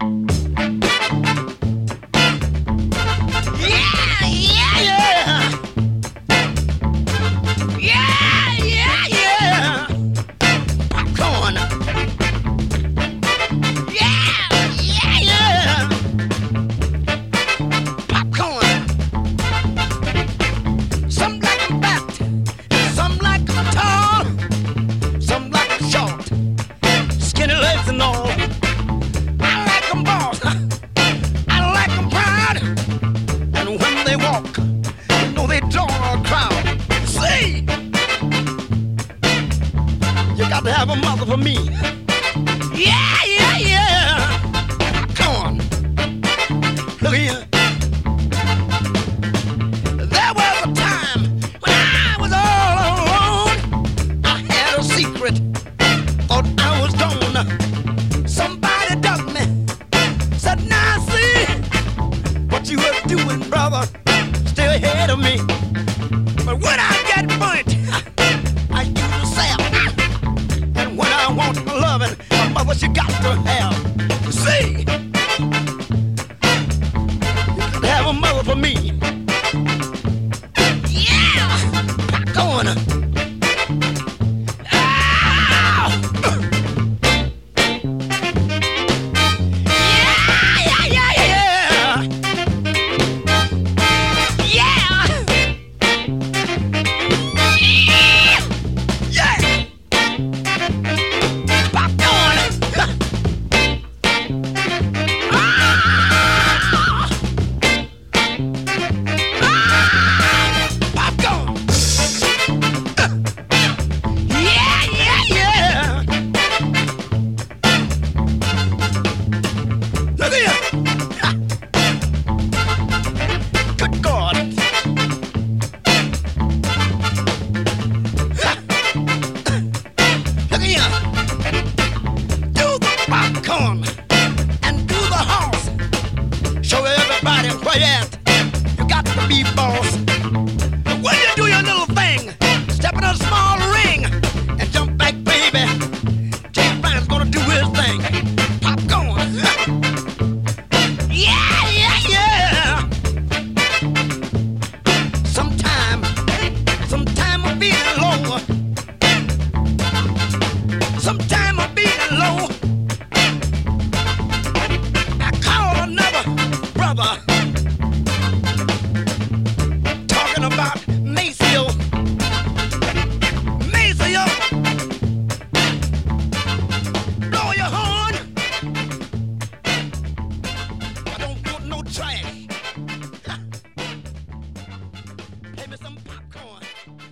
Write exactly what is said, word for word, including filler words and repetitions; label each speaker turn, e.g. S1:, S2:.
S1: Yeah, yeah, yeah. Yeah, yeah, yeah. Popcorn. Yeah, yeah, yeah. Popcorn. Some like 'em fat, some like 'em tall, some like 'em short, skinny legs and all. I like 'em boss, I like 'em proud, and when they walk, you know they draw a crowd. See, you got to have a mother for me. Yeah, yeah, yeah. Come on, look here. There was a time when I was all alone. I had a secret, thought I was gone. Somebody dug me, said, now see what you were doing, brother, still ahead of me. But when I get burnt, I use a sap. And when I want my loving, my mother, she got to have. See, you got to have a mother for me. Yeah, popcorn. Ah! Yeah, yeah, yeah, yeah. Yeah. Yeah. Popcorn. Ah! Ah! Popcorn. Yeah, yeah, yeah. Look here. Good God. Look here. Do the popcorn and do the horse. Show everybody where you at. You got to be boss. But when you do your little thing, step in a small ring and jump back, baby. James Brown's gonna do his thing. Popcorn. Yeah, yeah, yeah. Sometime, sometime I'm feeling low. Sometime I'm feeling low. I call another brother, talking about Maceo. Maceo, blow your horn. I don't want no trash. Give me some popcorn.